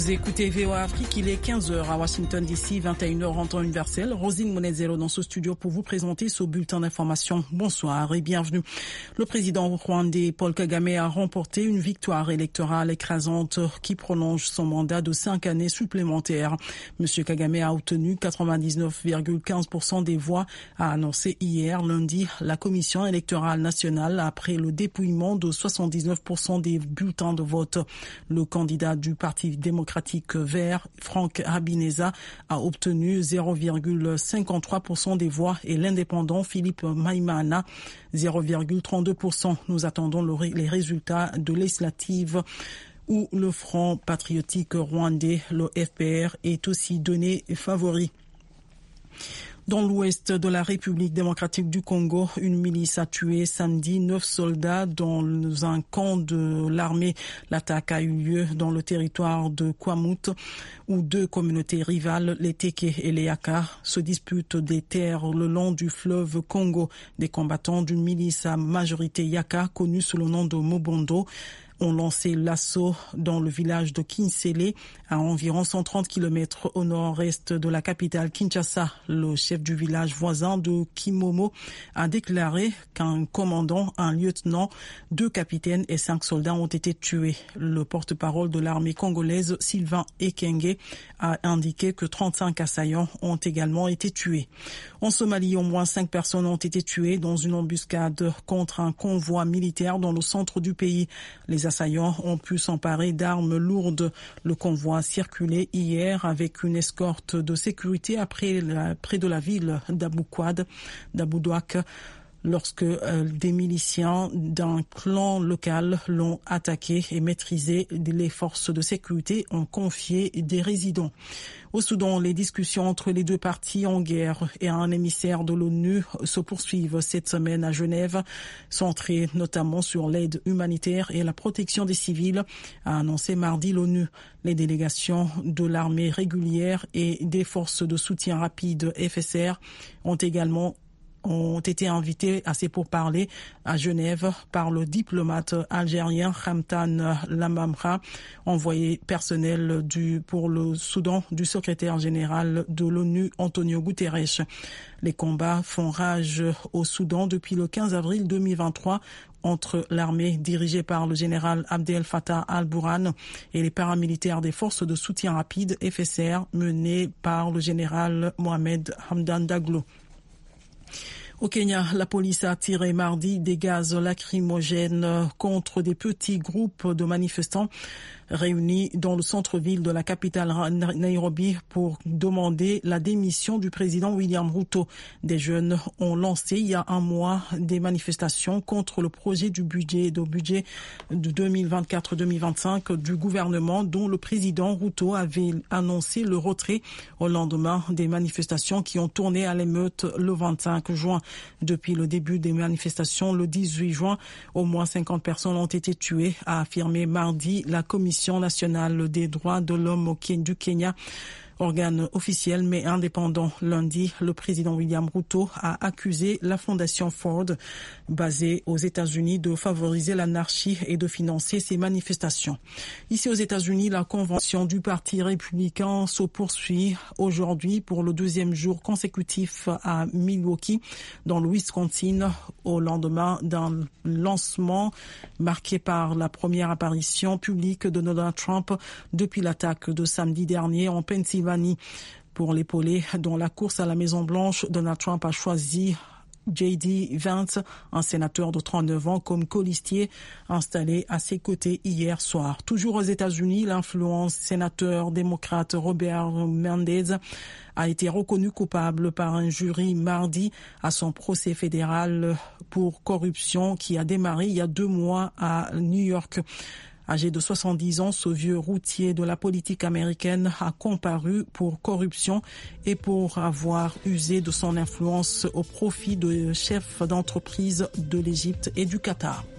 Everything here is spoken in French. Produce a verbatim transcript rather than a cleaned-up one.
Vous écoutez V O A Afrique, il est quinze heures à Washington D C, vingt et une heures en temps universel. Rosine Monezero dans ce studio pour vous présenter ce bulletin d'information. Bonsoir et bienvenue. Le président rwandais Paul Kagame a remporté une victoire électorale écrasante qui prolonge son mandat de cinq années supplémentaires. Monsieur Kagame a obtenu quatre-vingt-dix-neuf virgule quinze pour cent des voix, a annoncé hier lundi la commission électorale nationale après le dépouillement de soixante-dix-neuf pour cent des bulletins de vote. Le candidat du Parti démocratique vert, Frank Habineza, a obtenu zéro virgule cinquante-trois pour cent des voix et l'indépendant Philippe Maïmana zéro virgule trente-deux pour cent. Nous attendons le, les résultats de législatives où le Front patriotique rwandais, le F P R, est aussi donné favori. Dans l'ouest de la République démocratique du Congo, une milice a tué samedi neuf soldats dans un camp de l'armée. L'attaque a eu lieu dans le territoire de Kwamut, où deux communautés rivales, les Teke et les Yaka, se disputent des terres le long du fleuve Congo. Des combattants d'une milice à majorité Yaka, connue sous le nom de Mobondo, ont lancé l'assaut dans le village de Kinsele, à environ cent trente kilomètres au nord-est de la capitale Kinshasa. Le chef du village voisin de Kimomo a déclaré qu'un commandant, un lieutenant, deux capitaines et cinq soldats ont été tués. Le porte-parole de l'armée congolaise, Sylvain Ekenge, a indiqué que trente-cinq assaillants ont également été tués. En Somalie, au moins cinq personnes ont été tuées dans une embuscade contre un convoi militaire dans le centre du pays. Les assaillants ont pu s'emparer d'armes lourdes. Le convoi circulait hier avec une escorte de sécurité après la, près de la ville d'Aboukwad, d'Aboudouak, lorsque euh, des miliciens d'un clan local l'ont attaqué et maîtrisé. Les forces de sécurité ont confié des résidents. Au Soudan, les discussions entre les deux parties en guerre et un émissaire de l'ONU se poursuivent cette semaine à Genève, centrées notamment sur l'aide humanitaire et la protection des civils, a annoncé mardi l'ONU. Les délégations de l'armée régulière et des forces de soutien rapide F S R ont également ont été invités à ces pourparlers à Genève par le diplomate algérien Khamtan Lamamra, envoyé personnel du, pour le Soudan du secrétaire général de l'ONU Antonio Guterres. Les combats font rage au Soudan depuis le quinze avril deux mille vingt-trois entre l'armée dirigée par le général Abdel Fattah al-Burhan et les paramilitaires des forces de soutien rapide F S R menées par le général Mohamed Hamdan Daglo. Au Kenya, la police a tiré mardi des gaz lacrymogènes contre des petits groupes de manifestants réunis dans le centre-ville de la capitale Nairobi pour demander la démission du président William Ruto. Des jeunes ont lancé il y a un mois des manifestations contre le projet du budget, de budget de deux mille vingt-quatre deux mille vingt-cinq du gouvernement dont le président Ruto avait annoncé le retrait au lendemain des manifestations qui ont tourné à l'émeute le vingt-cinq juin. Depuis le début des manifestations le dix-huit juin, au moins cinquante personnes ont été tuées, a affirmé mardi la Commission nationale des droits de l'homme du Kenya, organe officiel mais indépendant. Lundi, le président William Ruto a accusé la fondation Ford, basée aux États-Unis, de favoriser l'anarchie et de financer ces manifestations. Ici aux États-Unis, la convention du Parti républicain se poursuit aujourd'hui pour le deuxième jour consécutif à Milwaukee, dans le Wisconsin, au lendemain d'un lancement marqué par la première apparition publique de Donald Trump depuis l'attaque de samedi dernier en Pennsylvanie. Pour l'épauler dans la course à la Maison-Blanche, Donald Trump a choisi J D Vance, un sénateur de trente-neuf ans, comme colistier installé à ses côtés hier soir. Toujours aux États-Unis, l'influence sénateur démocrate Robert Mendez a été reconnu coupable par un jury mardi à son procès fédéral pour corruption qui a démarré il y a deux mois à New York. Âgé de soixante-dix ans, ce vieux routier de la politique américaine a comparu pour corruption et pour avoir usé de son influence au profit de chefs d'entreprise de l'Égypte et du Qatar.